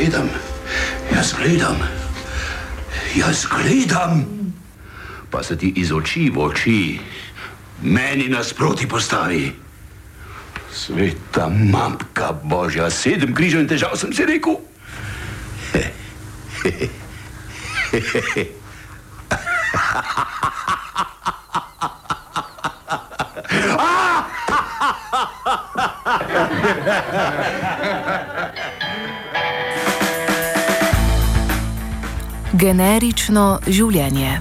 gledam, pa se ti iz oči v oči meni nasproti postavi. Sveta matka Božja, 7 križev in težav sem si rekel. Generično življenje.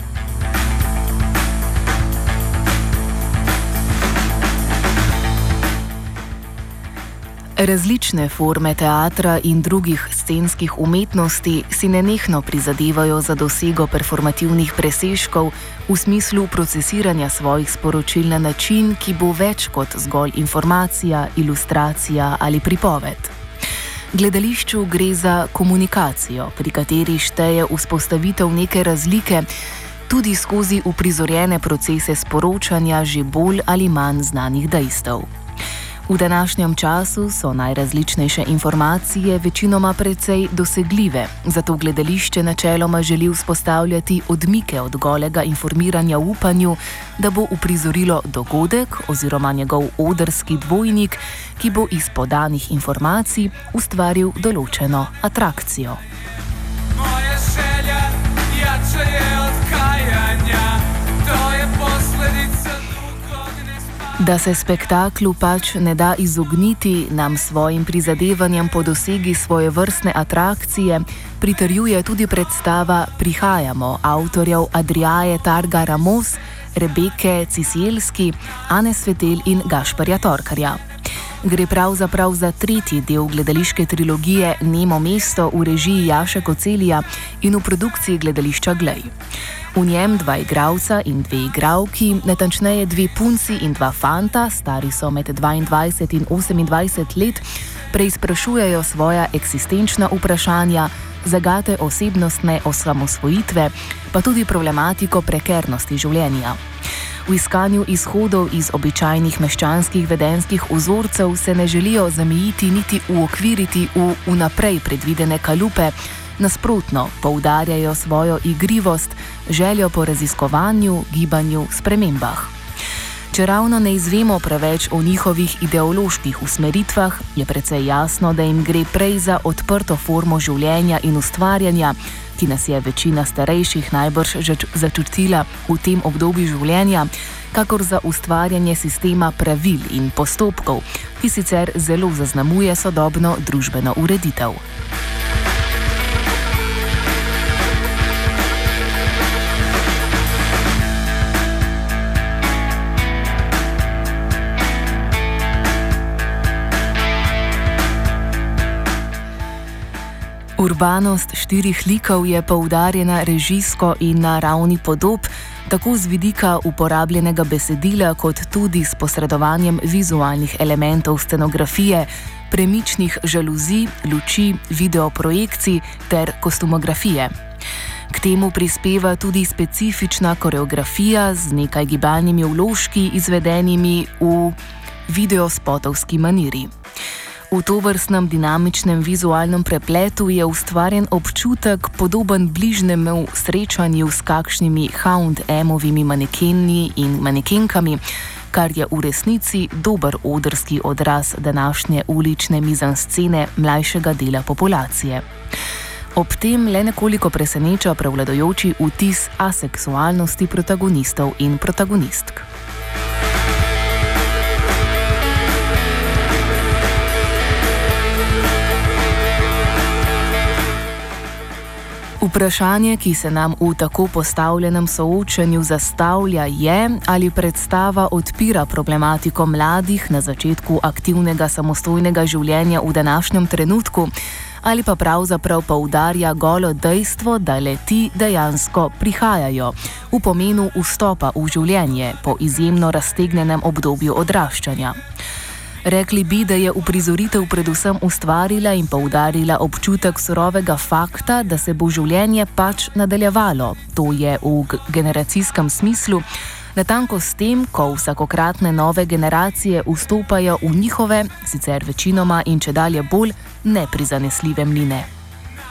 Različne forme teatra in drugih scenskih umetnosti si nenehno prizadevajo za dosego performativnih presežkov v smislu procesiranja svojih sporočil na način, ki bo več kot zgolj informacija, ilustracija ali pripoved. Gledališču gre za komunikacijo, pri kateri šteje vzpostavitev neke razlike tudi skozi uprizorjene procese sporočanja že bolj ali manj znanih dejstev. V današnjem času so najrazličnejše informacije večinoma precej dosegljive, zato gledališče načeloma želi vzpostavljati odmike od golega informiranja v upanju, da bo uprizorilo dogodek oziroma njegov odrski dvojnik, ki bo iz podanih informacij ustvaril določeno atrakcijo. Moje želja jače je od kajanja, to je posledica. Da se spektaklu pač ne da izogniti, nam svojim prizadevanjem po dosegi svojevrstne atrakcije pritrjuje tudi predstava Prihajamo avtorjev Adriaje Targa Ramos, Rebeke Cisielski, Ane Svetelj in Gašperja Torkarja. Gre pravzaprav za tretji del gledališke trilogije Nemo mesto v režiji Jaše Kocelija in v produkciji gledališča Glej. V njem 2 igralca in 2 igralki, natančneje 2 punci in 2 fanta, stari so med 22 in 28 let, preizprašujejo svoja eksistenčna vprašanja, zagate osebnostne osamosvojitve, pa tudi problematiko prekernosti življenja. V iskanju izhodov iz običajnih meščanskih vedenjskih vzorcev se ne želijo zamejiti niti uokviriti v vnaprej predvidene kalupe, nasprotno poudarjajo svojo igrivost, željo po raziskovanju, gibanju, spremembah. Če ravno ne izvemo preveč o njihovih ideoloških usmeritvah, je precej jasno, da jim gre prej za odprto formo življenja in ustvarjanja, ki nas je večina starejših najbrž začutila v tem obdobju življenja, kakor za ustvarjanje sistema pravil in postopkov, ki sicer zelo zaznamuje sodobno družbeno ureditev. Urbanost 4 likov je poudarjena režijsko in na ravni podob, tako z vidika uporabljenega besedila kot tudi s posredovanjem vizualnih elementov scenografije, premičnih žaluzij, luči, videoprojekcij ter kostumografije. K temu prispeva tudi specifična koreografija z nekaj gibalnimi vložki izvedenimi v videospotovski maniri. V tovrstnem dinamičnem vizualnem prepletu je ustvarjen občutek podoben bližnjemu srečanju s kakšnimi H&M-ovimi manekeni in manekenkami, kar je v resnici dober odrski odraz današnje ulične mizanscene mlajšega dela populacije. Ob tem le nekoliko preseneča prevladujoči vtis aseksualnosti protagonistov in protagonistk. Vprašanje, ki se nam v tako postavljenem soočenju zastavlja, je, ali predstava odpira problematiko mladih na začetku aktivnega samostojnega življenja v današnjem trenutku, ali pa pravzaprav poudarja golo dejstvo, da le-ti dejansko prihajajo v pomenu vstopa v življenje po izjemno raztegnenem obdobju odraščanja. Rekli bi, da je uprizoritev predvsem ustvarila in poudarila občutek surovega fakta, da se bo življenje pač nadaljevalo. To je v generacijskem smislu, natanko s tem, ko vsakokratne nove generacije vstopajo v njihove, sicer večinoma in čedalje bolj neprizanesljive mline.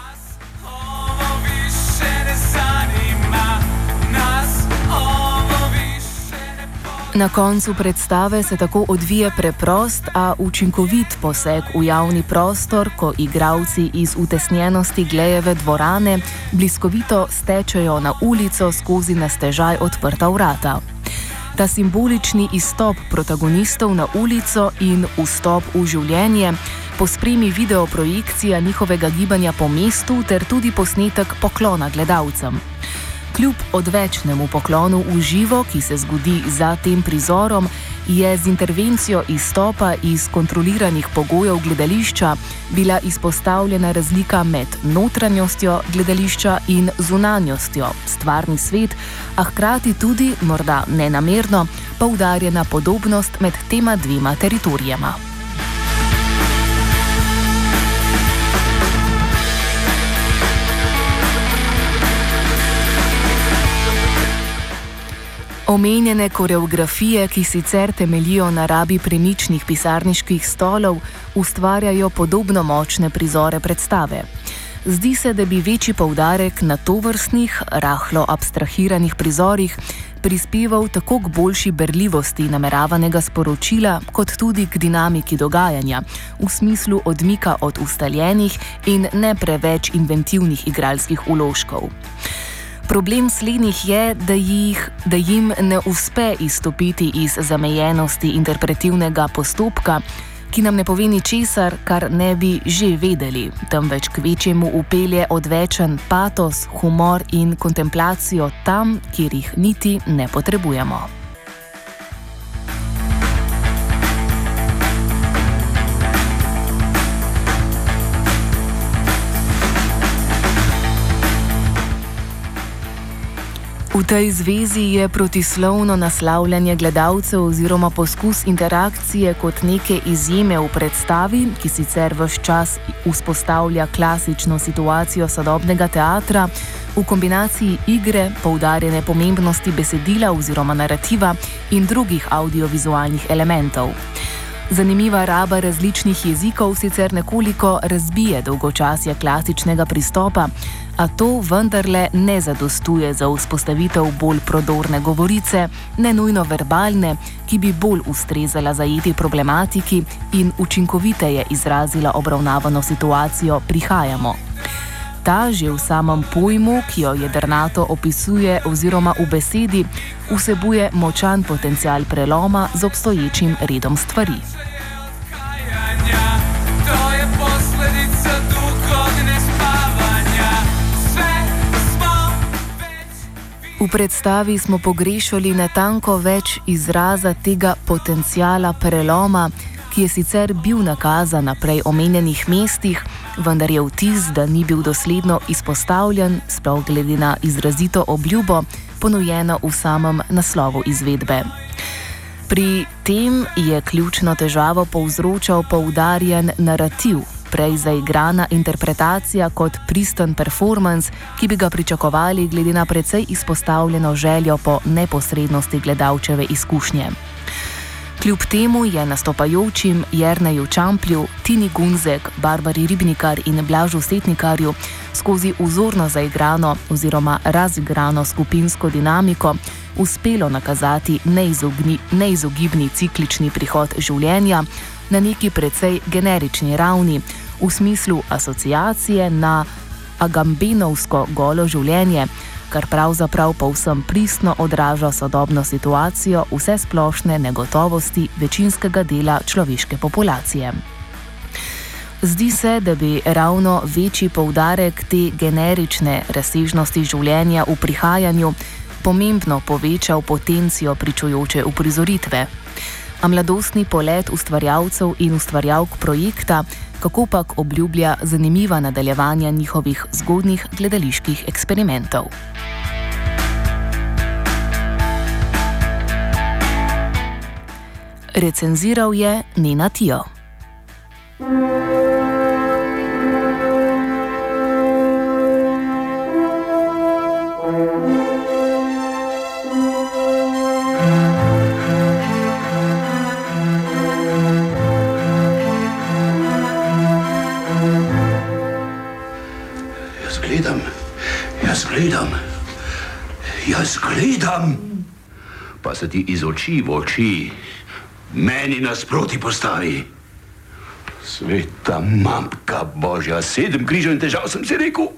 Na koncu predstave se tako odvije preprost, a učinkovit poseg v javni prostor, ko igralci iz utesnjenosti Glejeve dvorane bliskovito stečejo na ulico skozi na stežaj odprta vrata. Ta simbolični izstop protagonistov na ulico in vstop v življenje pospremi videoprojekcija njihovega gibanja po mestu ter tudi posnetek poklona gledalcem. Kljub odvečnemu poklonu v živo, ki se zgodi za tem prizorom, je z intervencijo izstopa iz kontroliranih pogojev gledališča bila izpostavljena razlika med notranjostjo gledališča in zunanjostjo, stvarni svet, a hkrati tudi, morda nenamerno, poudarjena podobnost med tema dvema teritorijema. Omenjene koreografije, ki sicer temeljijo na rabi premičnih pisarniških stolov, ustvarjajo podobno močne prizore predstave. Zdi se, da bi večji poudarek na tovrstnih, rahlo abstrahiranih prizorih prispeval tako k boljši berljivosti nameravanega sporočila, kot tudi k dinamiki dogajanja, v smislu odmika od ustaljenih in ne preveč inventivnih igralskih vložkov. Problem slednjih je, da jim ne uspe izstopiti iz zamejenosti interpretivnega postopka, ki nam ne pove ničesar, kar ne bi že vedeli, temveč kvečjemu upelje odvečen patos, humor in kontemplacijo tam, kjer jih niti ne potrebujemo. V tej zvezi je protislovno naslavljanje gledalcev oziroma poskus interakcije kot neke izjeme v predstavi, ki sicer ves čas vzpostavlja klasično situacijo sodobnega teatra, v kombinaciji igre, poudarjene pomembnosti besedila oziroma narativa in drugih audiovizualnih elementov. Zanimiva raba različnih jezikov sicer nekoliko razbije dolgočasje klasičnega pristopa, a to vendarle ne zadostuje za vzpostavitev bolj prodorne govorice, ne nujno verbalne, ki bi bolj ustrezala zajeti problematiki in učinkoviteje izrazila obravnavano situacijo prihajamo. Ta že v samem pojmu, ki jo jedrnato opisuje oziroma v besedi, vsebuje močan potencial preloma z obstoječim redom stvari. V predstavi smo pogrešali natanko več izraza tega potenciala preloma, ki je sicer bil nakazan na prej omenjenih mestih, vendar je vtis, da ni bil dosledno izpostavljen, sploh glede na izrazito obljubo, ponujeno v samem naslovu izvedbe. Pri tem je ključno težavo povzročal poudarjen narativ, prej zaigrana interpretacija kot pristen performans, ki bi ga pričakovali glede na precej izpostavljeno željo po neposrednosti gledalčeve izkušnje. Kljub temu je nastopajočim Jerneju Čamplju, Tini Gunzek, Barbari Ribnikar in Blažu Setnikarju skozi vzorno zaigrano oziroma razigrano skupinsko dinamiko uspelo nakazati neizogibni ciklični prihod življenja na neki precej generični ravni, v smislu asociacije na agambenovsko golo življenje, kar pravzaprav povsem pristno odraža sodobno situacijo vsesplošne negotovosti večinskega dela človeške populacije. Zdi se, da bi ravno večji poudarek te generične razsežnosti življenja v prihajanju pomembno povečal potencijo pričujoče uprizoritve. A mladostni polet ustvarjalcev in ustvarjalk projekta kakopak obljublja zanimiva nadaljevanja njihovih zgodnjih gledaliških eksperimentov. Recenziral je Nena Tio. Jaz gledam. pa se ti iz oči v oči meni nasproti postavi. Sveta matka Božja, 7 križev in težav sem si rekel.